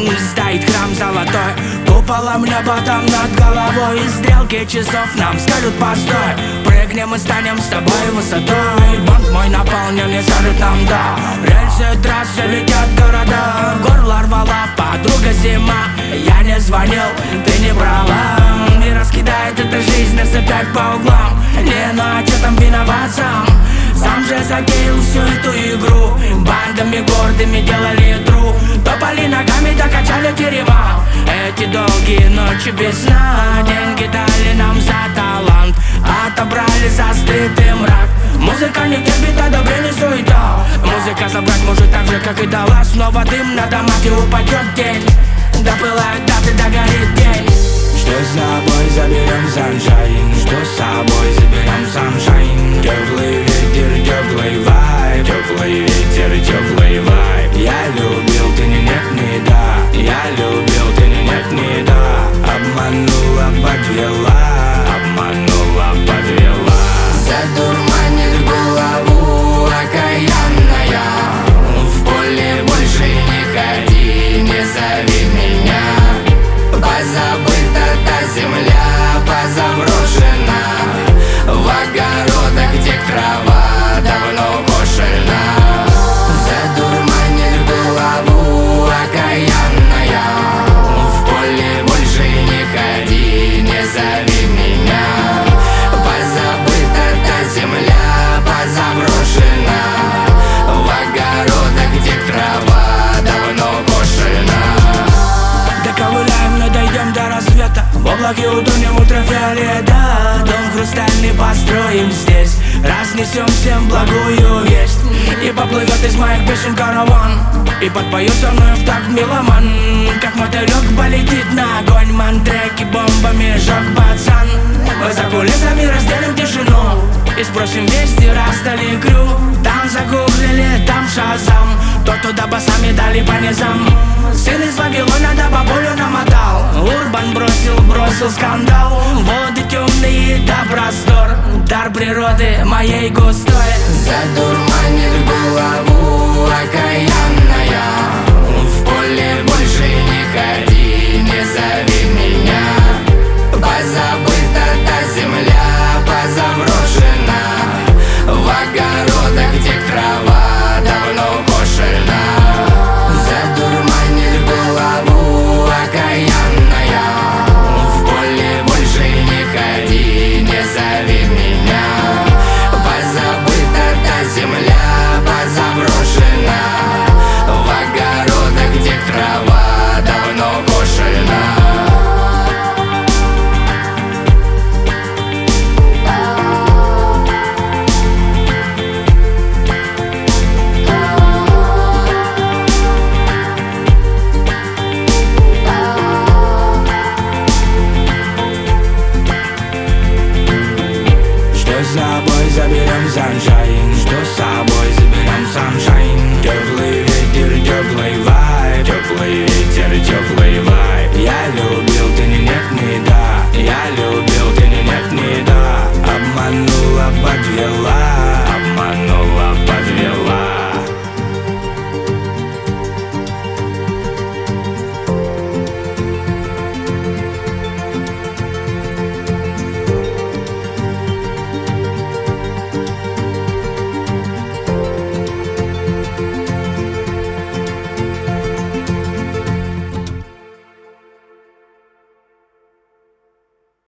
Стоит храм золотой, куполом небо там над головой. И стрелки часов нам скажут постой. Прыгнем и станем с тобой высотой. Банк мой наполнен и скажет нам да. Рельсы трассы летят города. Горло рвала подруга зима. Я не звонил, ты не брала. И раскидает эта жизнь нас опять по углам. Не, ну а чё там виноват сам? Сам же затеял всю эту игру. Бандами гордыми делали тру. Топали ногами, докачали терема. Эти долгие ночи без сна. Деньги дали нам за талант, отобрали за стыд и мрак. Музыка не терпит одобрение, суета. Музыка собрать может так же, как и дала. Снова дым на домах и упадет тень. Допылают даты, догорит день. Что с собой заберем саншайн? Что с собой заберем саншайн? Теплый ветер, теплый вайб. Теплый ветер, теплый вайб. Я любил, ты не нет, не да. Я любил, ты не нет, не да. Обманула, подвела. Обманула, подвела. Задурманит голову окаянная. В поле больше не ходи, не зови меня. Позабыта та земля, позаброшена. В огородах, где трава давно кошена. Задурманит голову окаянная. В поле больше не ходи, не зови меня. Позабыта та земля, позаброшена. В огородах, где трава давно кошена. Доковыляем, но дойдем до рассвета. В облаке утонем ультрафиолета. Дом хрустальный построим здесь. Разнесем всем благую весть. И поплывет из моих песен караван. И подпоет со мной в такт меломан. Как мотылек полетит на огонь. Мантреки бомбами жёг пацан. Мы за кулисами разделим тишину. И спросим вести, раздали крю. Там загуглили, там шазам. То туда басами дали по низам. Сын из Вавилона до бабулю намотал. Урбан бросил скандал. Воды темные да простор. Дар природы моей густой. Задурманит голову окаянная. В поле больше не ходи, не зови меня. Позабыта та земля, позаброшена. В огородах, где трава давно кошена. Задурманит голову окаянная. В поле больше не ходи, не зови меня. Позабыта та земля, позаброшена. В огородах, где трава давно кошена. С собой заберем саншайн. Что с собой заберем саншайн? Теплый ветер, теплый вайб. Теплый ветер, теплый